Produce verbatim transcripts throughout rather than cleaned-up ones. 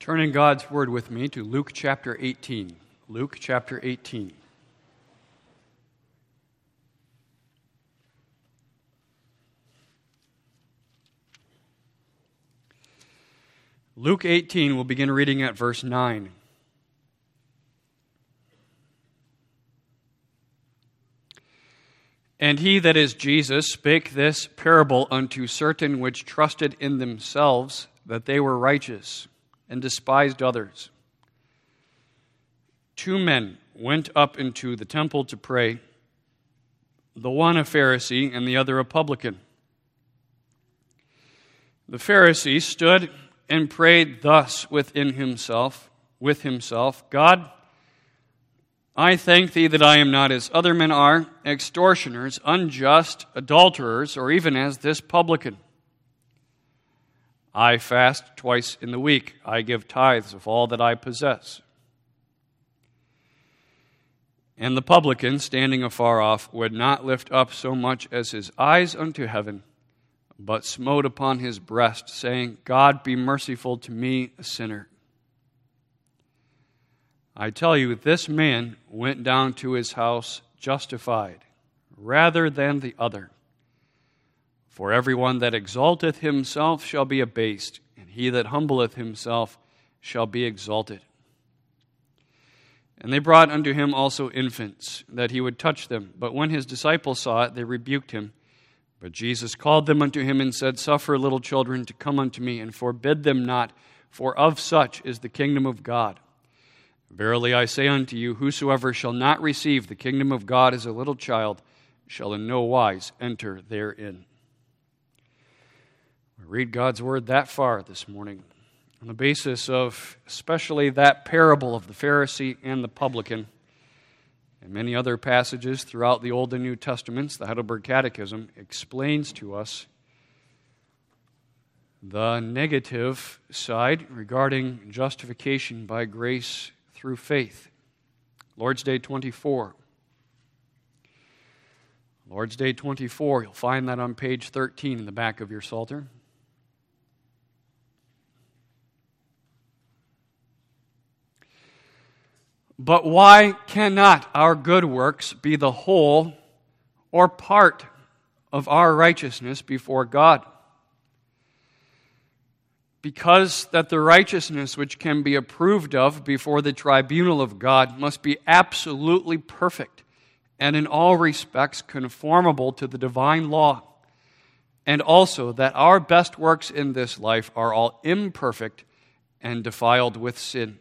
Turn in God's Word with me to Luke chapter eighteen. Luke chapter eighteen. Luke eighteen, we'll begin reading at verse nine. And he, that is Jesus, spake this parable unto certain which trusted in themselves that they were righteous, and despised others. Two men went up into the temple to pray, the one a Pharisee and the other a publican. The Pharisee stood and prayed thus within himself, with himself, God, I thank thee that I am not as other men are, extortioners, unjust, adulterers, or even as this publican. I fast twice in the week. I give tithes of all that I possess. And the publican, standing afar off, would not lift up so much as his eyes unto heaven, but smote upon his breast, saying, God, be merciful to me, a sinner. I tell you, this man went down to his house justified, rather than the other. For everyone that exalteth himself shall be abased, and he that humbleth himself shall be exalted. And they brought unto him also infants, that he would touch them. But when his disciples saw it, they rebuked him. But Jesus called them unto him and said, Suffer little children to come unto me, and forbid them not, for of such is the kingdom of God. Verily I say unto you, whosoever shall not receive the kingdom of God as a little child shall in no wise enter therein. We read God's word that far this morning on the basis of especially that parable of the Pharisee and the publican, and many other passages throughout the Old and New Testaments. The Heidelberg Catechism explains to us the negative side regarding justification by grace through faith. Lord's Day twenty-four. Lord's Day twenty-four, you'll find that on page thirteen in the back of your Psalter. But why cannot our good works be the whole or part of our righteousness before God? Because that the righteousness which can be approved of before the tribunal of God must be absolutely perfect and in all respects conformable to the divine law, and also that our best works in this life are all imperfect and defiled with sin.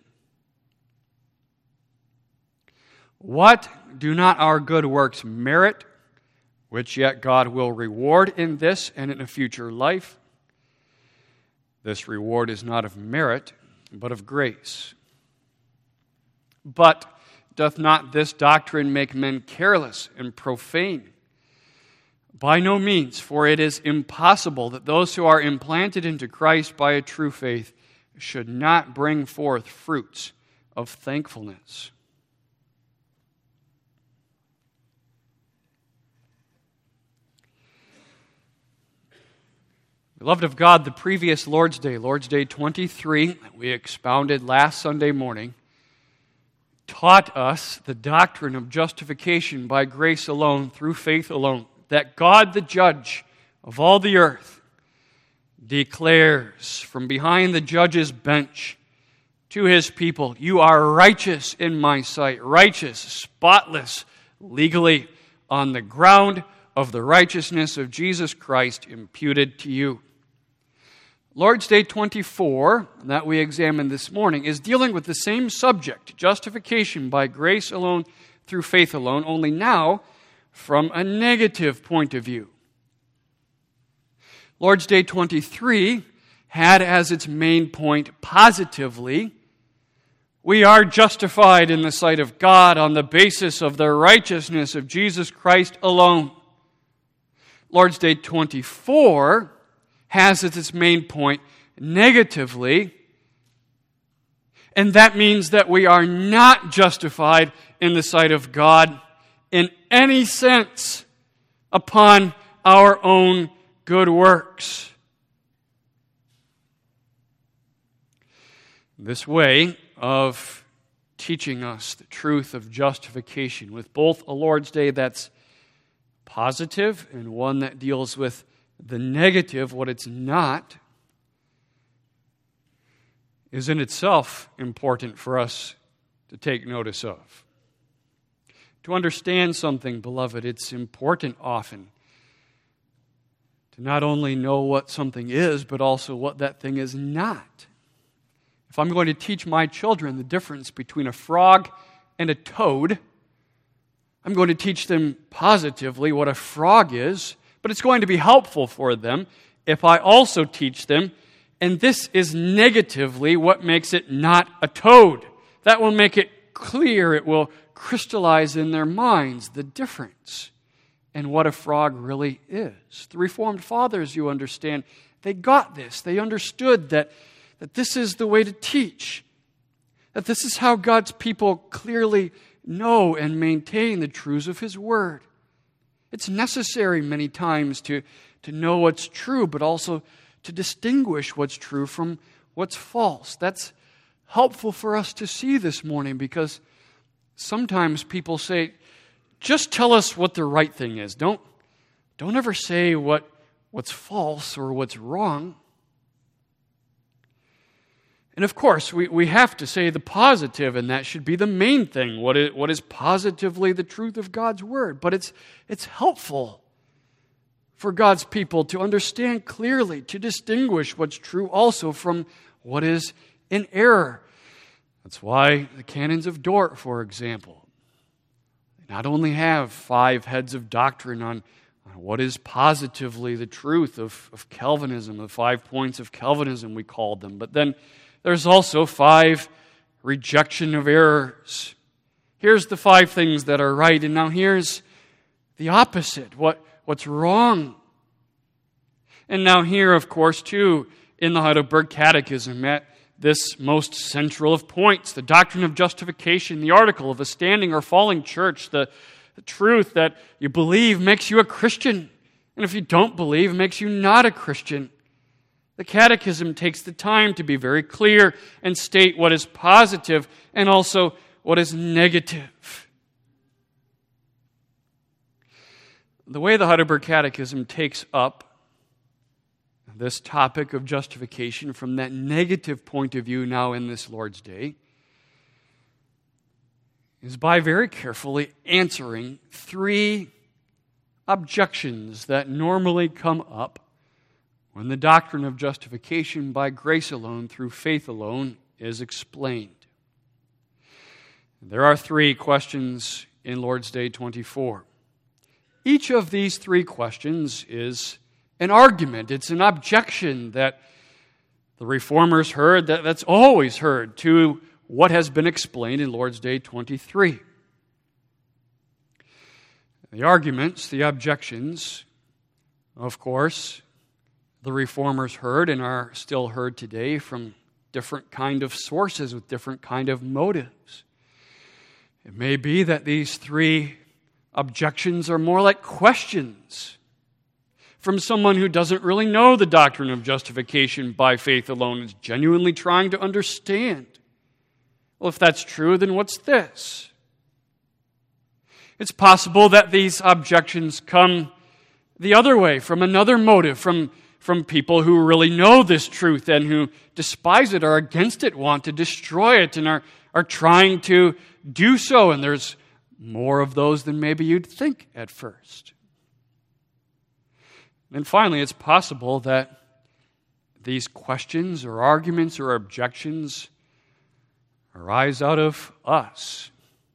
What do not our good works merit, which yet God will reward in this and in a future life? This reward is not of merit, but of grace. But doth not this doctrine make men careless and profane? By no means, for it is impossible that those who are implanted into Christ by a true faith should not bring forth fruits of thankfulness. Beloved of God, the previous Lord's Day, Lord's Day twenty-three, that we expounded last Sunday morning, taught us the doctrine of justification by grace alone, through faith alone, that God, the judge of all the earth, declares from behind the judge's bench to his people, you are righteous in my sight, righteous, spotless, legally, on the ground of the righteousness of Jesus Christ imputed to you. Lord's Day twenty-four, that we examined this morning, is dealing with the same subject, justification by grace alone, through faith alone, only now from a negative point of view. Lord's Day twenty-three had as its main point positively, we are justified in the sight of God on the basis of the righteousness of Jesus Christ alone. Lord's Day twenty-four has as its main point negatively, and that means that we are not justified in the sight of God in any sense upon our own good works. This way of teaching us the truth of justification, with both a Lord's Day that's positive and one that deals with the negative, what it's not, is in itself important for us to take notice of. To understand something, beloved, it's important often to not only know what something is, but also what that thing is not. If I'm going to teach my children the difference between a frog and a toad, I'm going to teach them positively what a frog is, but it's going to be helpful for them if I also teach them, and this is negatively what makes it not a toad. That will make it clear, it will crystallize in their minds the difference and what a frog really is. The Reformed Fathers, you understand, they got this. They understood that, that this is the way to teach, that this is how God's people clearly know and maintain the truths of His Word. It's necessary many times to, to know what's true, but also to distinguish what's true from what's false. That's helpful for us to see this morning, because sometimes people say, just tell us what the right thing is. Don't, don't ever say what, what's false or what's wrong. And of course, we, we have to say the positive, and that should be the main thing, what is, what is positively the truth of God's Word. But it's, it's helpful for God's people to understand clearly, to distinguish what's true also from what is in error. That's why the canons of Dort, for example, they not only have five heads of doctrine on, on what is positively the truth of, of Calvinism, the five points of Calvinism we called them, but then there's also five rejection of errors. Here's the five things that are right, and now here's the opposite, what, what's wrong. And now here, of course, too, in the Heidelberg Catechism, at this most central of points, the doctrine of justification, the article of a standing or falling church, the, the truth that you believe makes you a Christian, and if you don't believe, makes you not a Christian. The Catechism takes the time to be very clear and state what is positive and also what is negative. The way the Heidelberg Catechism takes up this topic of justification from that negative point of view now in this Lord's Day is by very carefully answering three objections that normally come up when the doctrine of justification by grace alone, through faith alone, is explained. There are three questions in Lord's Day twenty-four. Each of these three questions is an argument. It's an objection that the Reformers heard, that, that's always heard, to what has been explained in Lord's Day twenty-three. The arguments, the objections, of course, the Reformers heard and are still heard today from different kind of sources with different kind of motives. It may be that these three objections are more like questions from someone who doesn't really know the doctrine of justification by faith alone, is genuinely trying to understand. Well, if that's true, then what's this? It's possible that these objections come the other way, from another motive, from, from people who really know this truth and who despise it, are against it, want to destroy it, and are, are trying to do so. And there's more of those than maybe you'd think at first. And finally, it's possible that these questions or arguments or objections arise out of us.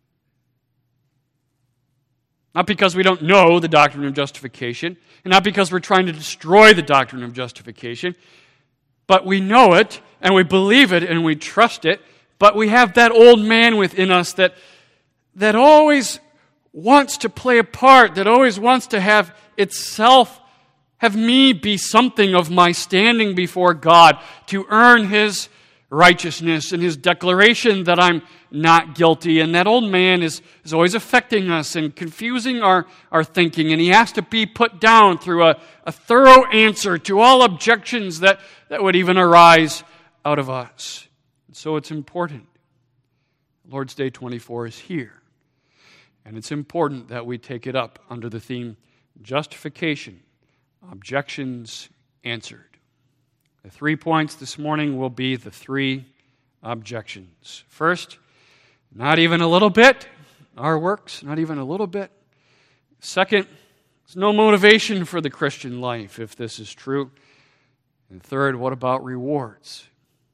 Not because we don't know the doctrine of justification, and not because we're trying to destroy the doctrine of justification, but we know it, and we believe it, and we trust it, but we have that old man within us that, that always wants to play a part, that always wants to have itself, have me be something of my standing before God, to earn His righteousness and His declaration that I'm not guilty. And that old man is, is always affecting us and confusing our, our thinking, and he has to be put down through a, a thorough answer to all objections that, that would even arise out of us. So it's important. Lord's Day twenty-four is here. And it's important that we take it up under the theme, Justification, Objections Answered. The three points this morning will be the three objections. First, not even a little bit. Our works, not even a little bit. Second, there's no motivation for the Christian life if this is true. And third, what about rewards?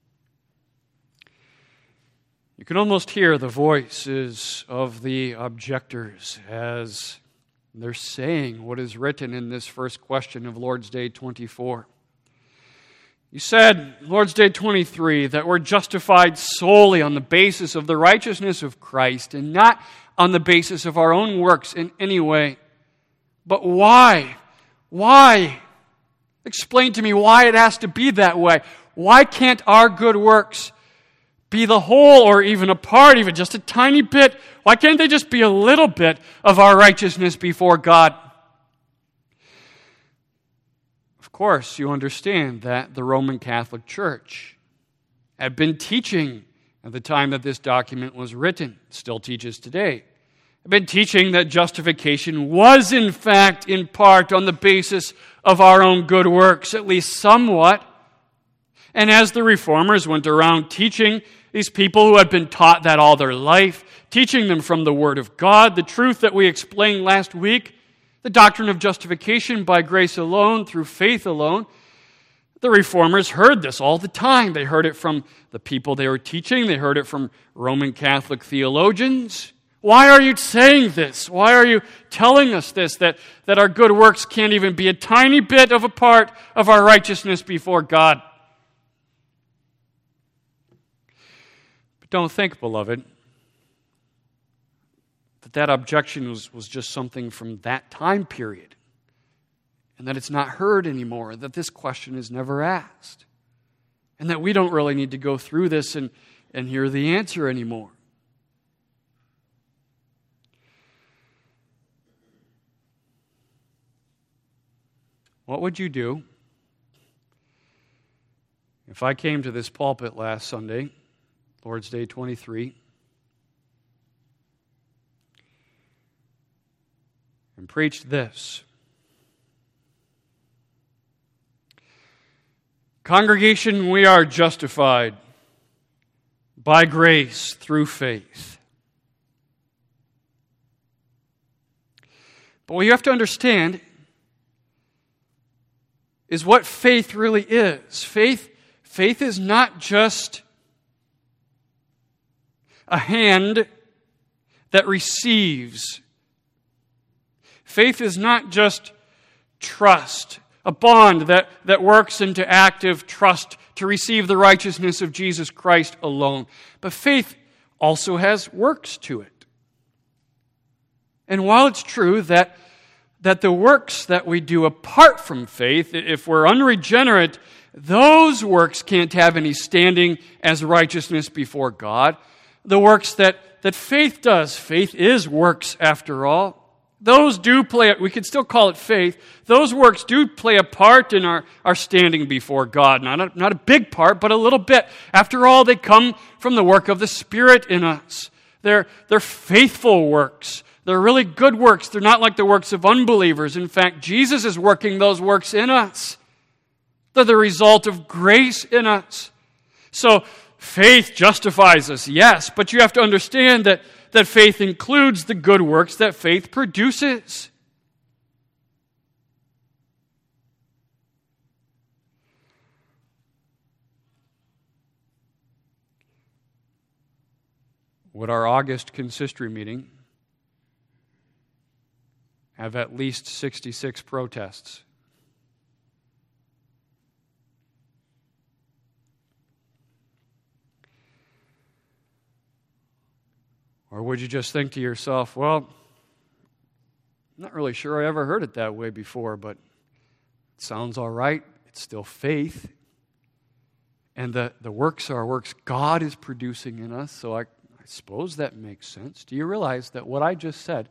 You can almost hear the voices of the objectors as they're saying what is written in this first question of Lord's Day twenty-four. You said, Lord's Day twenty-three, that we're justified solely on the basis of the righteousness of Christ and not on the basis of our own works in any way. But why? Why? Explain to me why it has to be that way. Why can't our good works be the whole or even a part, even just a tiny bit? Why can't they just be a little bit of our righteousness before God? Of course, you understand that the Roman Catholic Church had been teaching at the time that this document was written, still teaches today, had been teaching that justification was in fact in part on the basis of our own good works, at least somewhat. And as the Reformers went around teaching these people who had been taught that all their life, teaching them from the Word of God, the truth that we explained last week, the doctrine of justification by grace alone, through faith alone, the Reformers heard this all the time. They heard it from the people they were teaching. They heard it from Roman Catholic theologians. Why are you saying this? Why are you telling us this, that, that our good works can't even be a tiny bit of a part of our righteousness before God? Don't think, beloved, that that objection was, was just something from that time period and that it's not heard anymore, that this question is never asked, and that we don't really need to go through this and, and hear the answer anymore. What would you do if I came to this pulpit last Sunday, Lord's Day twenty-three, and preached this? Congregation, we are justified by grace through faith. But what you have to understand is what faith really is. Faith, faith is not just a hand that receives. Faith is not just trust, a bond that, that works into active trust to receive the righteousness of Jesus Christ alone. But faith also has works to it. And while it's true that, that the works that we do apart from faith, if we're unregenerate, those works can't have any standing as righteousness before God. The works that, that faith does, faith is works after all. Those do play, we could still call it faith, those works do play a part in our, our standing before God. Not a, not a big part, but a little bit. After all, they come from the work of the Spirit in us. They're, they're faithful works. They're really good works. They're not like the works of unbelievers. In fact, Jesus is working those works in us. They're the result of grace in us. So, faith justifies us, yes, but you have to understand that, that faith includes the good works that faith produces. Would our August consistory meeting have at least sixty-six protests? Or would you just think to yourself, well, I'm not really sure I ever heard it that way before, but it sounds all right. It's still faith. And the, the works are works God is producing in us, so I, I suppose that makes sense. Do you realize that what I just said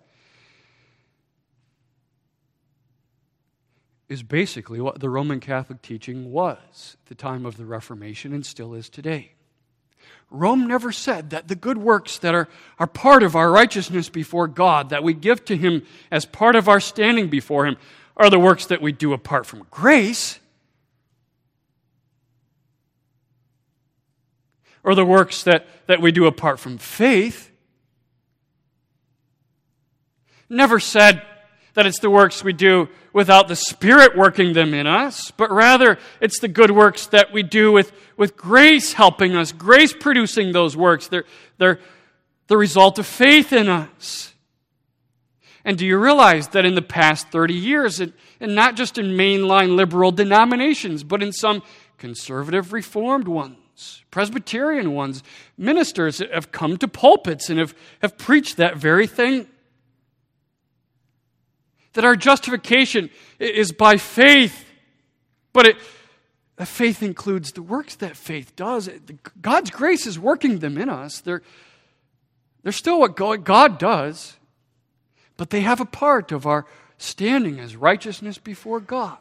is basically what the Roman Catholic teaching was at the time of the Reformation and still is today? Rome never said that the good works that are, are part of our righteousness before God, that we give to Him as part of our standing before Him, are the works that we do apart from grace, or the works that, that we do apart from faith. Never said that it's the works we do without the Spirit working them in us, but rather it's the good works that we do with, with grace helping us, grace producing those works. They're, they're the result of faith in us. And do you realize that in the past thirty years, and, and not just in mainline liberal denominations, but in some conservative Reformed ones, Presbyterian ones, ministers have come to pulpits and have, have preached that very thing? That our justification is by faith, but it, faith includes the works that faith does. God's grace is working them in us. They're, they're still what God does, but they have a part of our standing as righteousness before God.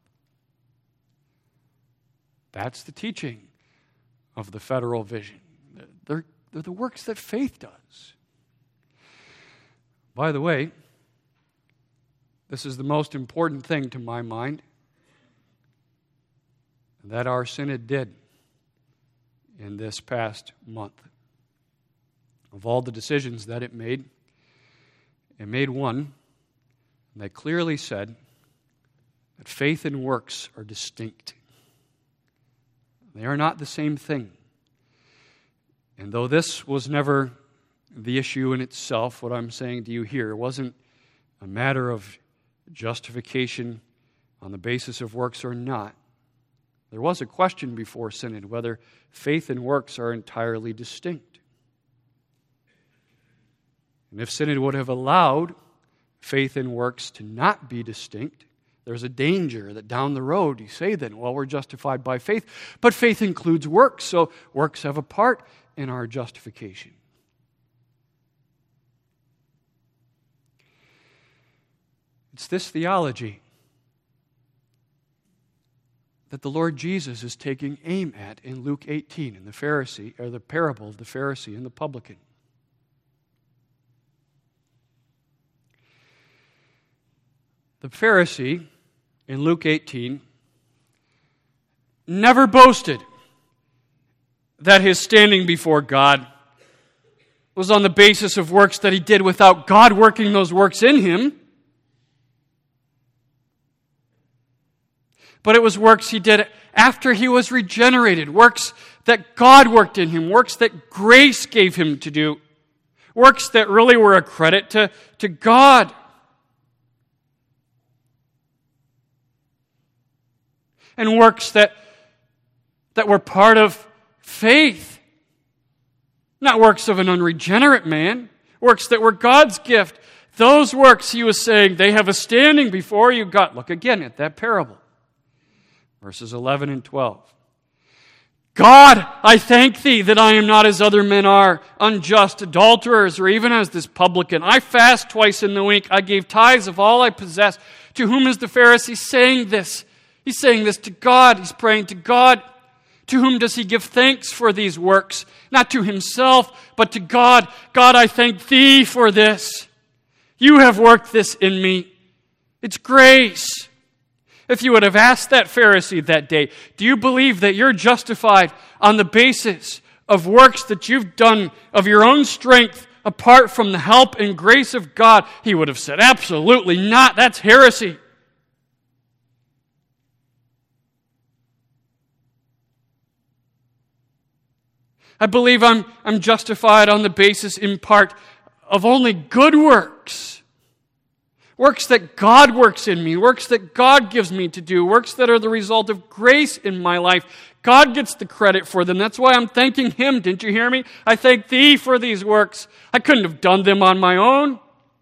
That's the teaching of the federal vision. They're, they're the works that faith does. By the way, this is the most important thing to my mind that our synod did in this past month. Of all the decisions that it made, it made one that clearly said that faith and works are distinct. They are not the same thing. And though this was never the issue in itself, what I'm saying to you here wasn't a matter of justification on the basis of works or not. There was a question before Synod whether faith and works are entirely distinct. And if Synod would have allowed faith and works to not be distinct, there's a danger that down the road you say then, well, we're justified by faith, but faith includes works, so works have a part in our justification. It's this theology that the Lord Jesus is taking aim at in Luke eighteen, in the Pharisee, or the parable of the Pharisee and the publican. The Pharisee in Luke eighteen never boasted that his standing before God was on the basis of works that he did without God working those works in him. But it was works he did after he was regenerated, works that God worked in him, works that grace gave him to do, works that really were a credit to, to God. And works that, that were part of faith, not works of an unregenerate man, works that were God's gift. Those works, he was saying, they have a standing before you, God. Look again at that parable. Verses eleven and twelve. God, I thank thee that I am not as other men are, unjust, adulterers, or even as this publican. I fast twice in the week. I gave tithes of all I possess. To whom is the Pharisee saying this? He's saying this to God. He's praying to God. To whom does he give thanks for these works? Not to himself, but to God. God, I thank thee for this. You have worked this in me. It's grace. If you would have asked that Pharisee that day, do you believe that you're justified on the basis of works that you've done of your own strength apart from the help and grace of God? He would have said, absolutely not. That's heresy. I believe I'm, I'm justified on the basis in part of only good works. Works that God works in me, works that God gives me to do, works that are the result of grace in my life. God gets the credit for them. That's why I'm thanking Him. Didn't you hear me? I thank Thee for these works. I couldn't have done them on my own.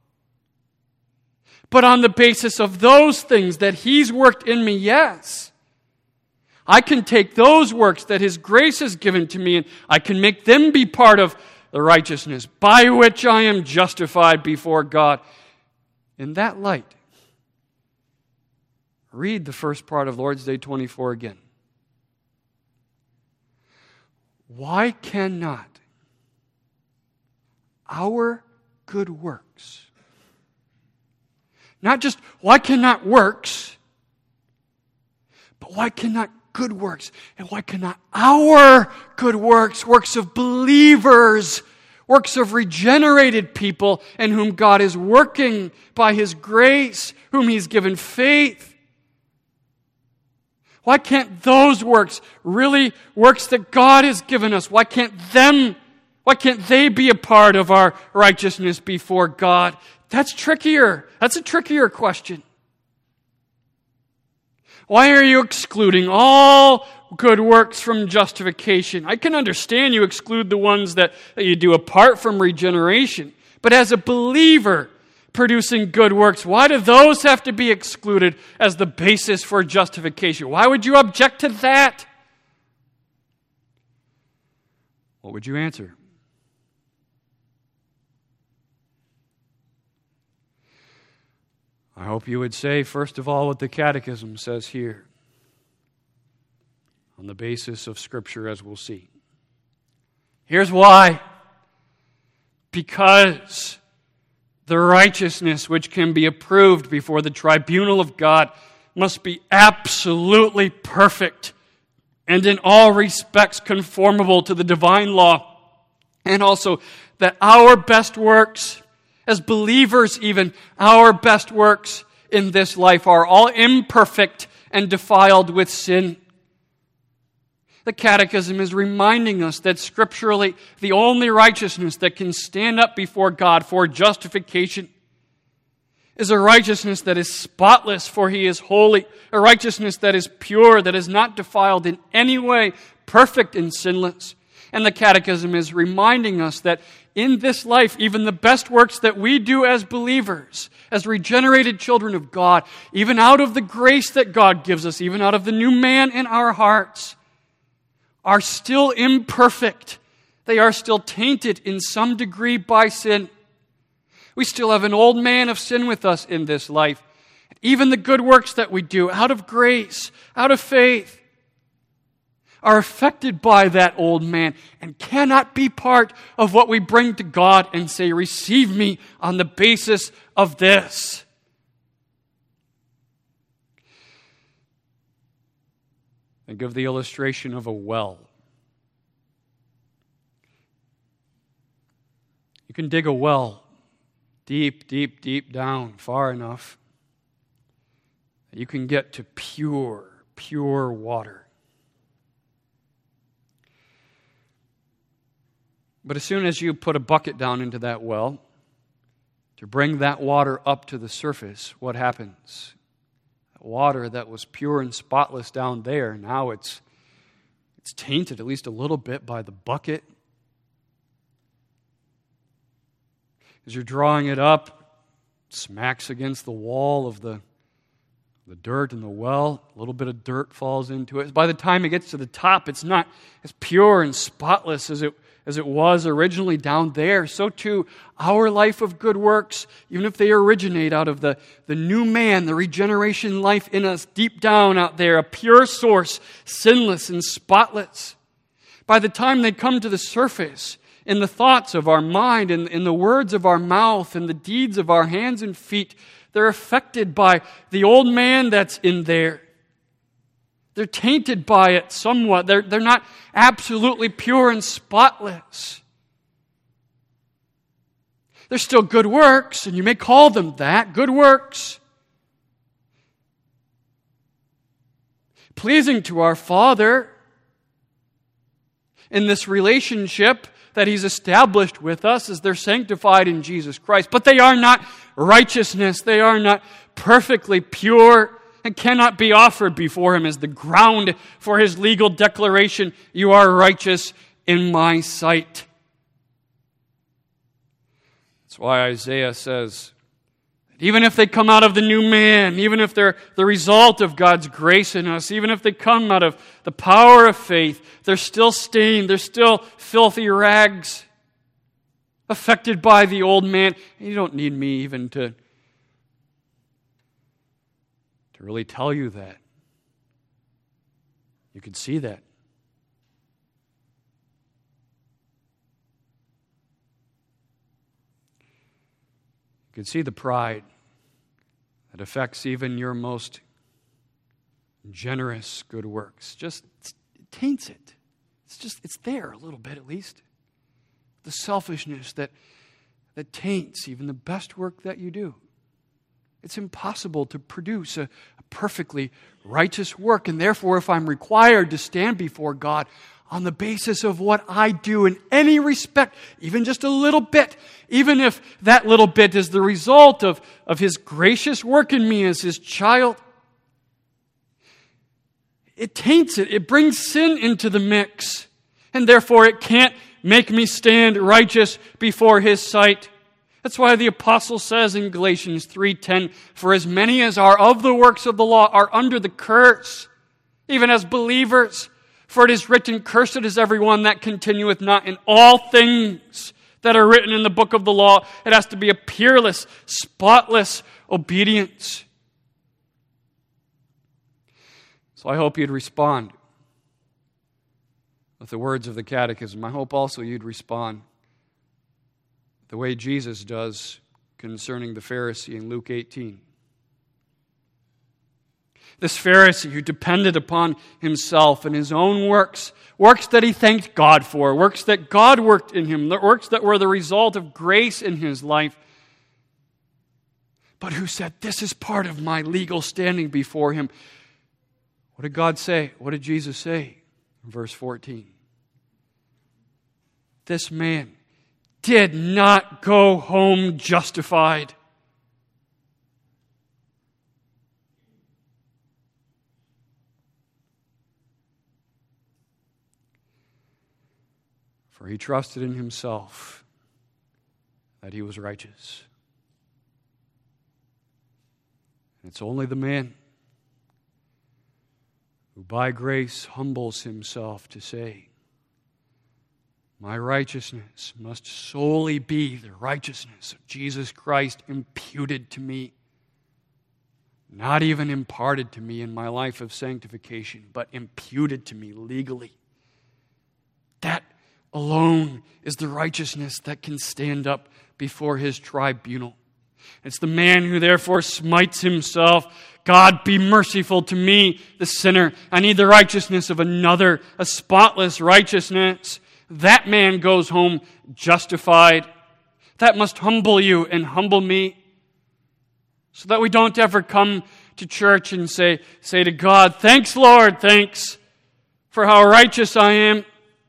But on the basis of those things that He's worked in me, yes. I can take those works that His grace has given to me and I can make them be part of the righteousness by which I am justified before God. In that light, read the first part of Lord's Day twenty-four again. why cannot our good works, not just why cannot works, but why cannot good works, and why cannot our good works, works of believers, works of regenerated people in whom God is working by His grace, whom He's given faith. Why can't those works, really works that God has given us, why can't them, why can't they be a part of our righteousness before God? That's trickier. That's a trickier question. Why are you excluding all good works from justification? I can understand you exclude the ones that, that you do apart from regeneration. But as a believer producing good works, why do those have to be excluded as the basis for justification? Why would you object to that? What would you answer? I hope you would say, first of all, what the Catechism says here, on the basis of Scripture, as we'll see. Here's why. Because the righteousness which can be approved before the tribunal of God must be absolutely perfect and in all respects conformable to the divine law, and also that our best works, as believers even, our best works in this life are all imperfect and defiled with sin. The Catechism is reminding us that scripturally the only righteousness that can stand up before God for justification is a righteousness that is spotless, for He is holy, a righteousness that is pure, that is not defiled in any way, perfect and sinless. And the Catechism is reminding us that in this life, even the best works that we do as believers, as regenerated children of God, even out of the grace that God gives us, even out of the new man in our hearts, are still imperfect. They are still tainted in some degree by sin. We still have an old man of sin with us in this life. Even the good works that we do out of grace, out of faith, are affected by that old man and cannot be part of what we bring to God and say, receive me on the basis of this. Think of the illustration of a well. You can dig a well deep, deep, deep down, far enough that you can get to pure, pure water. But as soon as you put a bucket down into that well to bring that water up to the surface, what happens? That water that was pure and spotless down there, now it's it's tainted at least a little bit by the bucket. As you're drawing it up, it smacks against the wall of the the dirt in the well. A little bit of dirt falls into it. By the time it gets to the top, it's not as pure and spotless as it as it was originally down there. So too, our life of good works, even if they originate out of the, the new man, the regeneration life in us deep down out there, a pure source, sinless and spotless, by the time they come to the surface, in the thoughts of our mind, in, in the words of our mouth, in the deeds of our hands and feet, they're affected by the old man that's in there. They're tainted by it somewhat. They're, they're not absolutely pure and spotless. They're still good works, and you may call them that, good works. Pleasing to our Father in this relationship that He's established with us as they're sanctified in Jesus Christ. But they are not righteousness. They are not perfectly pure and cannot be offered before Him as the ground for His legal declaration, you are righteous in my sight. That's why Isaiah says, even if they come out of the new man, even if they're the result of God's grace in us, even if they come out of the power of faith, they're still stained, they're still filthy rags, affected by the old man. You don't need me even to To really tell you that. You can see that. You can see the pride that affects even your most generous good works. Just it taints it. It's just, it's there a little bit at least. The selfishness that, that taints even the best work that you do. It's impossible to produce a, a perfectly righteous work, and therefore if I'm required to stand before God on the basis of what I do in any respect, even just a little bit, even if that little bit is the result of, of His gracious work in me as His child, it taints it. It brings sin into the mix, and therefore it can't make me stand righteous before His sight. That's why the apostle says in Galatians three ten, "For as many as are of the works of the law are under the curse, even as believers. For it is written, Cursed is everyone that continueth not in all things that are written in the book of the law." It has to be a peerless, spotless obedience. So I hope you'd respond with the words of the Catechism. I hope also you'd respond the way Jesus does concerning the Pharisee in Luke eighteen. This Pharisee who depended upon himself and his own works, works that he thanked God for, works that God worked in him, works that were the result of grace in his life, but who said, "This is part of my legal standing before Him." What did God say? What did Jesus say? In verse fourteen. This man did not go home justified. For he trusted in himself that he was righteous. And it's only the man who by grace humbles himself to say, "My righteousness must solely be the righteousness of Jesus Christ imputed to me, not even imparted to me in my life of sanctification, but imputed to me legally." That alone is the righteousness that can stand up before His tribunal. It's the man who therefore smites himself, "God, be merciful to me, the sinner. I need the righteousness of another, a spotless righteousness." That man goes home justified. That must humble you and humble me, so that we don't ever come to church and say, say to God, "Thanks, Lord, thanks for how righteous I am.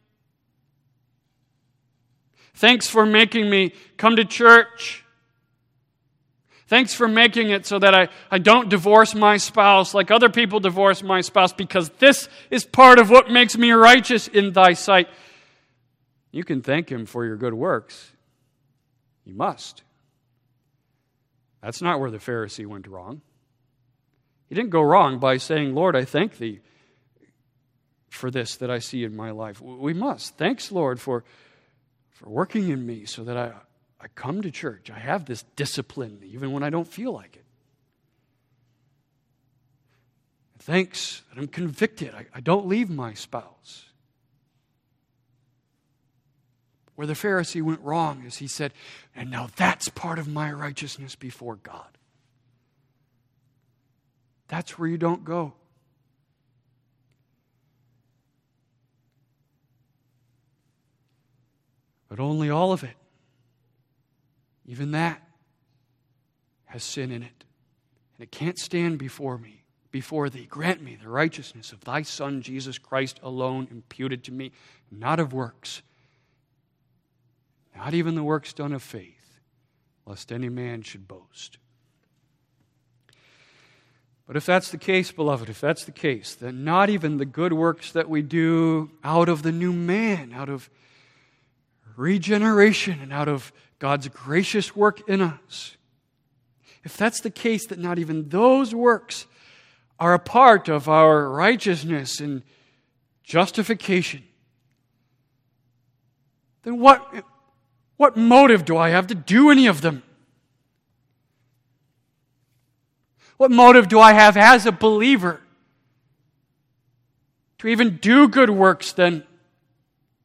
Thanks for making me come to church. Thanks for making it so that I, I don't divorce my spouse like other people divorce my spouse, because this is part of what makes me righteous in Thy sight." You can thank Him for your good works. You must. That's not where the Pharisee went wrong. He didn't go wrong by saying, "Lord, I thank Thee for this that I see in my life." We must. Thanks, Lord, for, for working in me so that I, I come to church. I have this discipline even when I don't feel like it. Thanks that I'm convicted. I, I don't leave my spouse. Where the Pharisee went wrong is he said, "And now that's part of my righteousness before God." That's where you don't go. But only all of it, even that, has sin in it. And it can't stand before me, before Thee. Grant me the righteousness of Thy Son, Jesus Christ alone, imputed to me, not of works, not even the works done of faith, lest any man should boast. But if that's the case, beloved, if that's the case, then not even the good works that we do out of the new man, out of regeneration and out of God's gracious work in us, if that's the case, that not even those works are a part of our righteousness and justification, then what... What motive do I have to do any of them? What motive do I have as a believer to even do good works then?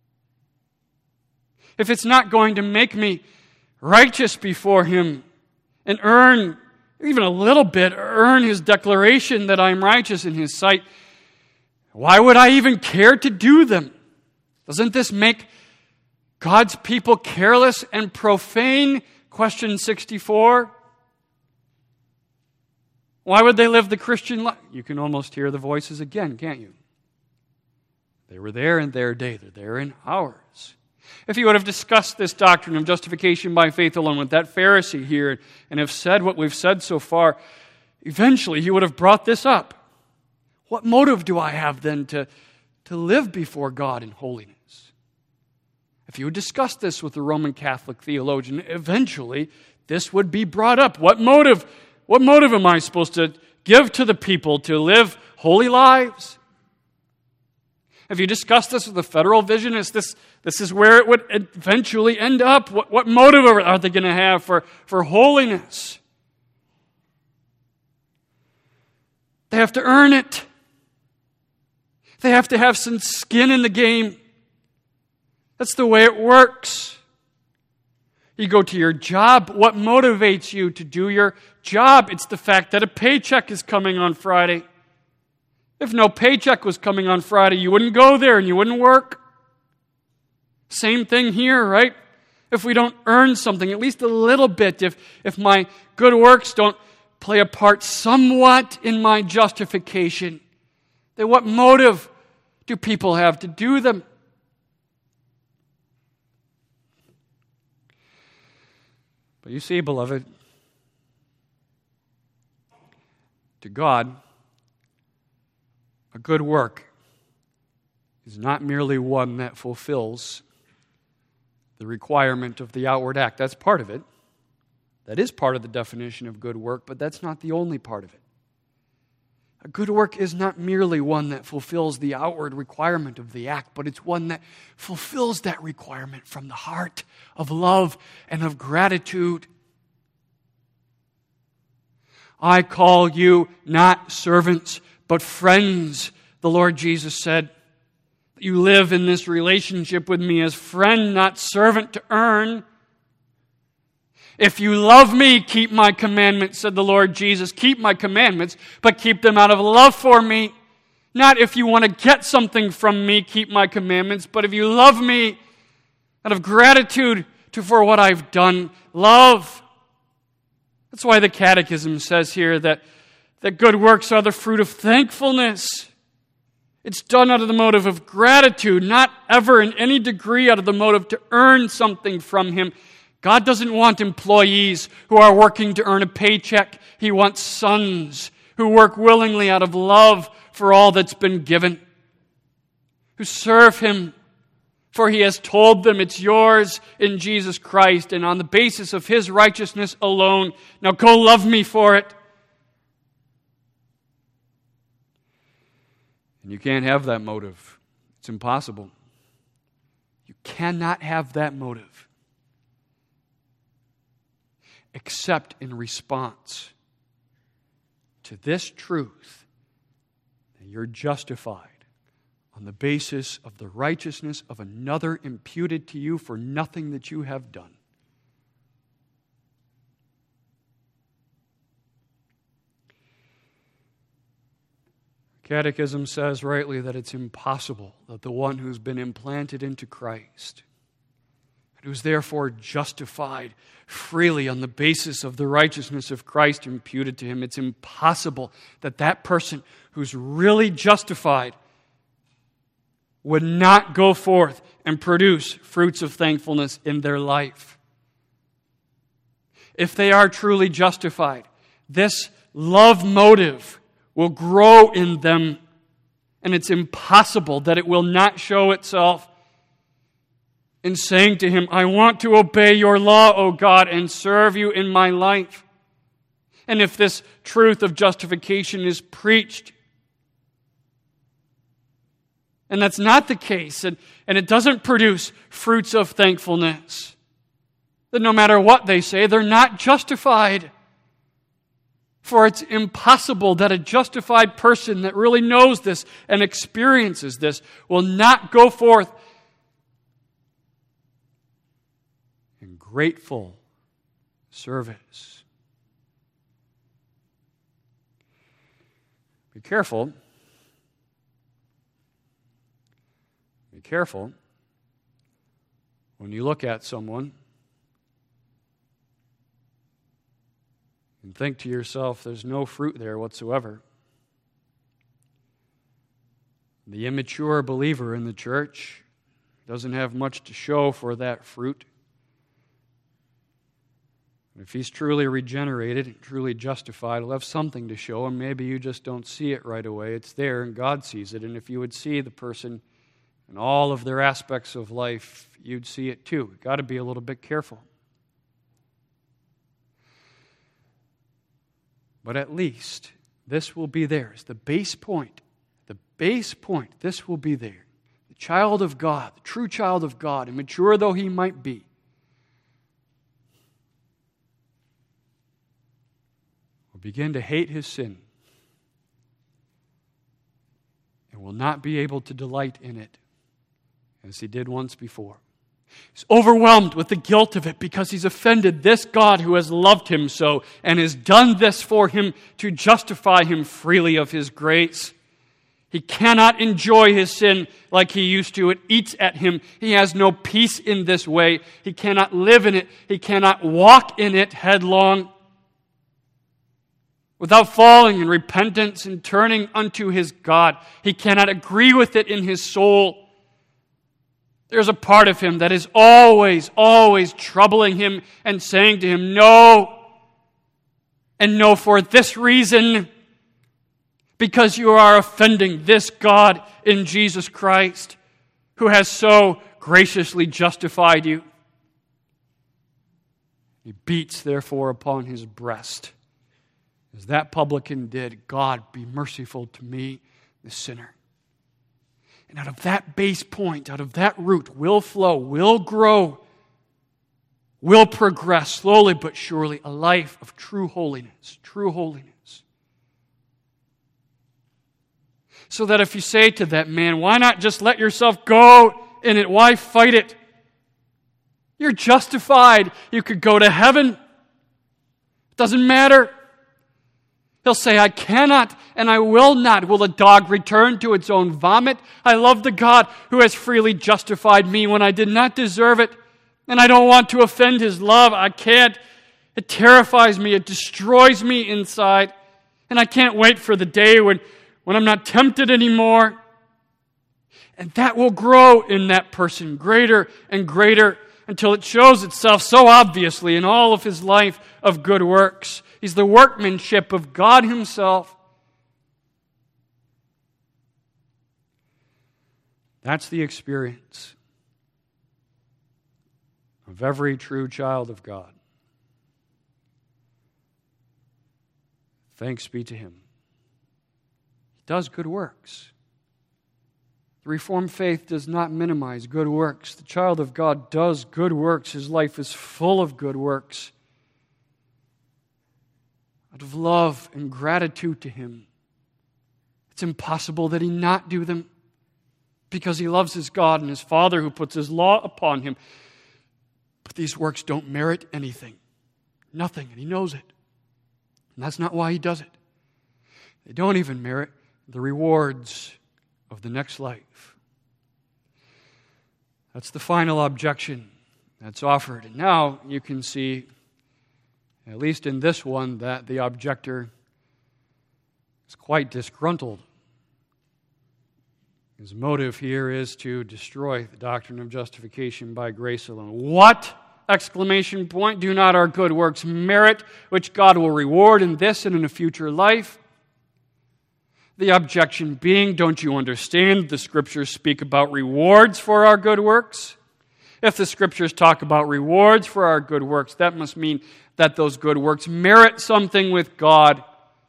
If it's not going to make me righteous before Him, and earn, even a little bit, earn His declaration that I'm righteous in His sight, why would I even care to do them? Doesn't this make God's people careless and profane? Question sixty-four. Why would they live the Christian life? You can almost hear the voices again, can't you? They were there in their day. They're there in ours. If you would have discussed this doctrine of justification by faith alone with that Pharisee here and have said what we've said so far, eventually he would have brought this up. What motive do I have then to, to live before God in holiness? If you would discuss this with the Roman Catholic theologian, eventually this would be brought up. What motive, what motive am I supposed to give to the people to live holy lives? If you discuss this with the federal visionists, this, this is where it would eventually end up. What, what motive are they going to have for, for holiness? They have to earn it. They have to have some skin in the game. That's the way it works. You go to your job. What motivates you to do your job? It's the fact that a paycheck is coming on Friday. If no paycheck was coming on Friday, you wouldn't go there and you wouldn't work. Same thing here, right? If we don't earn something, at least a little bit, if, if my good works don't play a part somewhat in my justification, then what motive do people have to do them? But you see, beloved, to God, a good work is not merely one that fulfills the requirement of the outward act. That's part of it. That is part of the definition of good work, but that's not the only part of it. A good work is not merely one that fulfills the outward requirement of the act, but it's one that fulfills that requirement from the heart of love and of gratitude. I call you not servants, but friends, the Lord Jesus said. You live in this relationship with me as friend, not servant to earn. If you love me, keep my commandments, said the Lord Jesus. Keep my commandments, but keep them out of love for me. Not if you want to get something from me, keep my commandments, but if you love me out of gratitude to for what I've done, love. That's why the Catechism says here that, that good works are the fruit of thankfulness. It's done out of the motive of gratitude, not ever in any degree out of the motive to earn something from Him. God doesn't want employees who are working to earn a paycheck. He wants sons who work willingly out of love for all that's been given, who serve Him, for He has told them it's yours in Jesus Christ, and on the basis of His righteousness alone. Now go love me for it. And you can't have that motive. It's impossible. You cannot have that motive except in response to this truth that you're justified on the basis of the righteousness of another imputed to you for nothing that you have done. Catechism says rightly that it's impossible that the one who's been implanted into Christ, and who's therefore justified freely on the basis of the righteousness of Christ imputed to him, it's impossible that that person who's really justified would not go forth and produce fruits of thankfulness in their life. If they are truly justified, this love motive will grow in them, and it's impossible that it will not show itself in saying to Him, I want to obey your law, O God, and serve you in my life. And if this truth of justification is preached, and that's not the case, and, and it doesn't produce fruits of thankfulness, then no matter what they say, they're not justified. For it's impossible that a justified person that really knows this and experiences this will not go forth in grateful service careful. Be careful when you look at someone and think to yourself, there's no fruit there whatsoever. The immature believer in the church doesn't have much to show for that fruit. If he's truly regenerated, truly justified, he'll have something to show, and maybe you just don't see it right away. It's there, and God sees it. And if you would see the person and all of their aspects of life, you'd see it too. You've got to be a little bit careful. But at least this will be there. It's the base point. The base point. This will be there. The child of God, the true child of God, immature though he might be, will begin to hate his sin and will not be able to delight in it as he did once before. He's overwhelmed with the guilt of it because he's offended this God who has loved him so and has done this for him to justify him freely of his grace. He cannot enjoy his sin like he used to. It eats at him. He has no peace in this way. He cannot live in it. He cannot walk in it headlong without falling in repentance and turning unto his God. He cannot agree with it in his soul. There's a part of him that is always, always troubling him and saying to him, no, and no for this reason, because you are offending this God in Jesus Christ, who has so graciously justified you. He beats, therefore, upon his breast, as that publican did. God, be merciful to me, the sinner. And out of that base point, out of that root, will flow, will grow, will progress slowly but surely a life of true holiness, true holiness. So that if you say to that man, why not just let yourself go in it? Why fight it? You're justified. You could go to heaven. It doesn't matter. He'll say, I cannot and I will not. Will a dog return to its own vomit? I love the God who has freely justified me when I did not deserve it. And I don't want to offend his love. I can't. It terrifies me. It destroys me inside. And I can't wait for the day when, when I'm not tempted anymore. And that will grow in that person greater and greater until it shows itself so obviously in all of his life of good works. He's the workmanship of God himself. That's the experience of every true child of God. Thanks be to him. He does good works. The Reformed faith does not minimize good works. The child of God does good works. His life is full of good works. Out of love and gratitude to him, it's impossible that he not do them because he loves his God and his Father who puts his law upon him. But these works don't merit anything. Nothing, and he knows it. And that's not why he does it. They don't even merit the rewards of the next life. That's the final objection that's offered. And now you can see, at least in this one, that the objector is quite disgruntled. His motive here is to destroy the doctrine of justification by grace alone. What? Exclamation point. Do not our good works merit, which God will reward in this and in a future life? The objection being, don't you understand the Scriptures speak about rewards for our good works? If the Scriptures talk about rewards for our good works, that must mean that those good works merit something with God,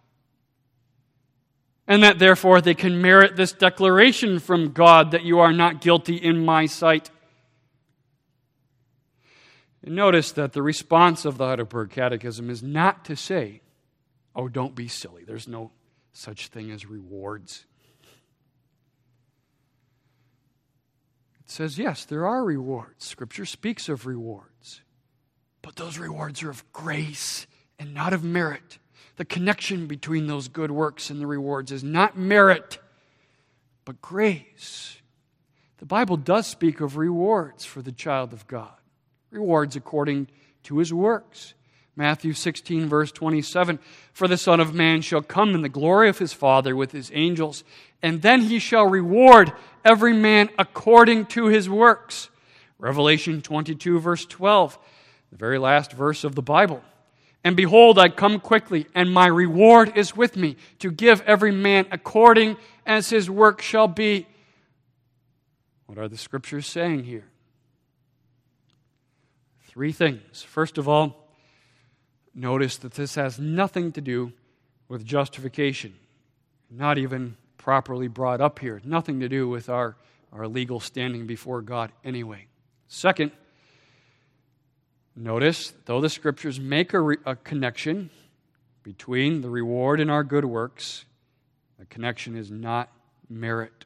and that therefore they can merit this declaration from God that you are not guilty in my sight. And notice that the response of the Heidelberg Catechism is not to say, oh, don't be silly, there's no such thing as rewards. It says, yes, there are rewards. Scripture speaks of rewards. But those rewards are of grace and not of merit. The connection between those good works and the rewards is not merit, but grace. The Bible does speak of rewards for the child of God. Rewards according to his works. Matthew sixteen, verse twenty-seven, "For the Son of Man shall come in the glory of his Father with his angels, and then he shall reward every man according to his works." Revelation twenty-two, verse twelve, the very last verse of the Bible. "And behold, I come quickly, and my reward is with me, to give every man according as his work shall be." What are the Scriptures saying here? Three things. First of all, notice that this has nothing to do with justification. Not even properly brought up here. Nothing to do with our, our legal standing before God anyway. Second, notice, though the Scriptures make a, re, a connection between the reward and our good works, the connection is not merit.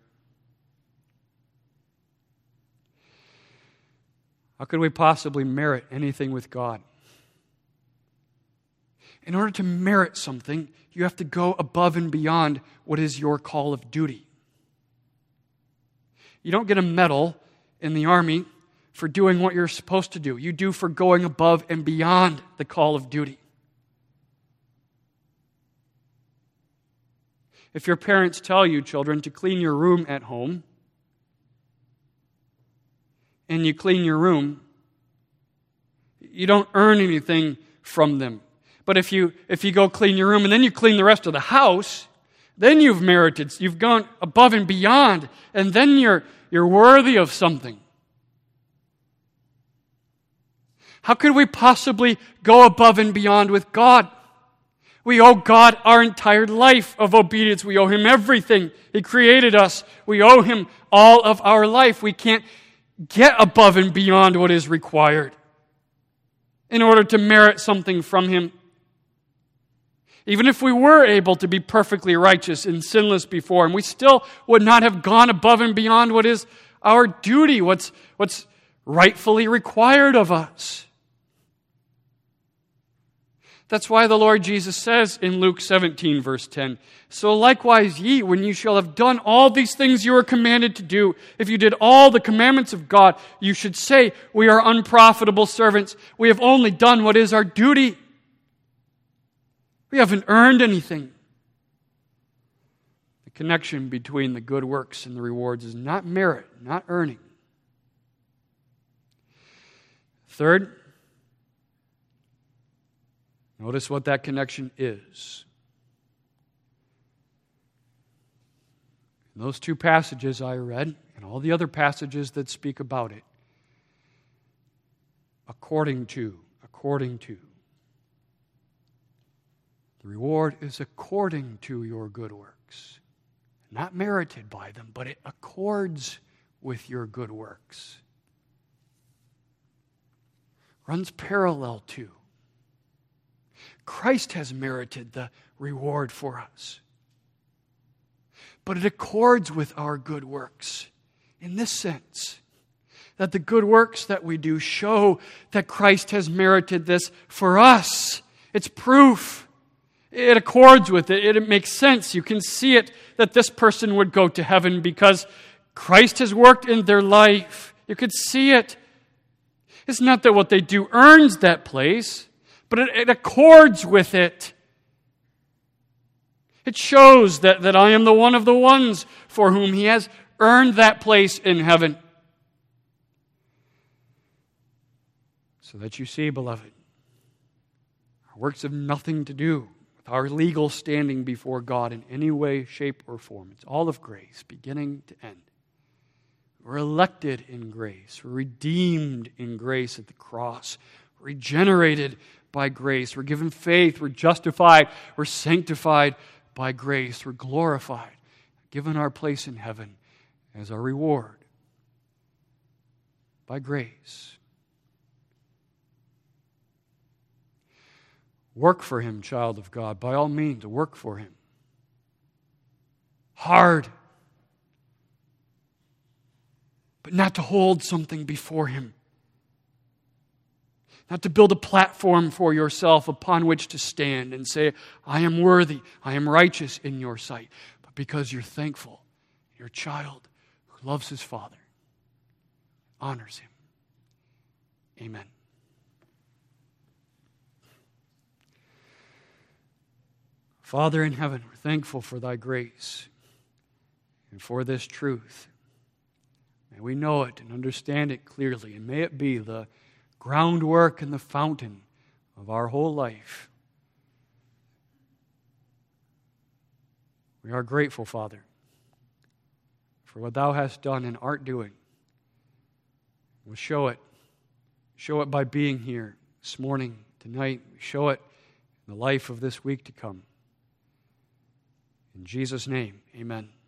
How could we possibly merit anything with God? In order to merit something, you have to go above and beyond what is your call of duty. You don't get a medal in the army for doing what you're supposed to do. You do for going above and beyond the call of duty. If your parents tell you, children, to clean your room at home, and you clean your room, you don't earn anything from them. But if you if you go clean your room and then you clean the rest of the house, then you've merited, you've gone above and beyond, and then you're you're worthy of something. How could we possibly go above and beyond with God? We owe God our entire life of obedience. We owe Him everything. He created us. We owe Him all of our life. We can't get above and beyond what is required in order to merit something from Him. Even if we were able to be perfectly righteous and sinless before Him, we still would not have gone above and beyond what is our duty, what's, what's rightfully required of us. That's why the Lord Jesus says in Luke seventeen, verse ten, "So likewise ye, when you shall have done all these things you are commanded to do, if you did all the commandments of God, you should say, we are unprofitable servants. We have only done what is our duty." We haven't earned anything. The connection between the good works and the rewards is not merit, not earning. Third, notice what that connection is. In those two passages I read, and all the other passages that speak about it, according to, according to. The reward is according to your good works. Not merited by them, but it accords with your good works. Runs parallel to. Christ has merited the reward for us. But it accords with our good works in this sense, that the good works that we do show that Christ has merited this for us. It's proof. It accords with it. It makes sense. You can see it that this person would go to heaven because Christ has worked in their life. You could see it. It's not that what they do earns that place, but it, it accords with it. It shows that, that I am the one of the ones for whom He has earned that place in heaven. So that you see, beloved, our works have nothing to do with our legal standing before God in any way, shape, or form. It's all of grace, beginning to end. We're elected in grace. We're redeemed in grace at the cross. We're regenerated by grace. We're given faith. We're justified. We're sanctified by grace. We're glorified, given our place in heaven as our reward by grace. Work for Him, child of God. By all means, work for Him. Hard. But not to hold something before Him. Not to build a platform for yourself upon which to stand and say, I am worthy, I am righteous in your sight, but because you're thankful, you're a child who loves his Father, honors him. Amen. Father in heaven, we're thankful for thy grace and for this truth. May we know it and understand it clearly, and may it be the groundwork and the fountain of our whole life. We are grateful, Father, for what thou hast done and art doing. We'll show it. Show it by being here this morning, tonight. Show it in the life of this week to come. In Jesus' name, amen.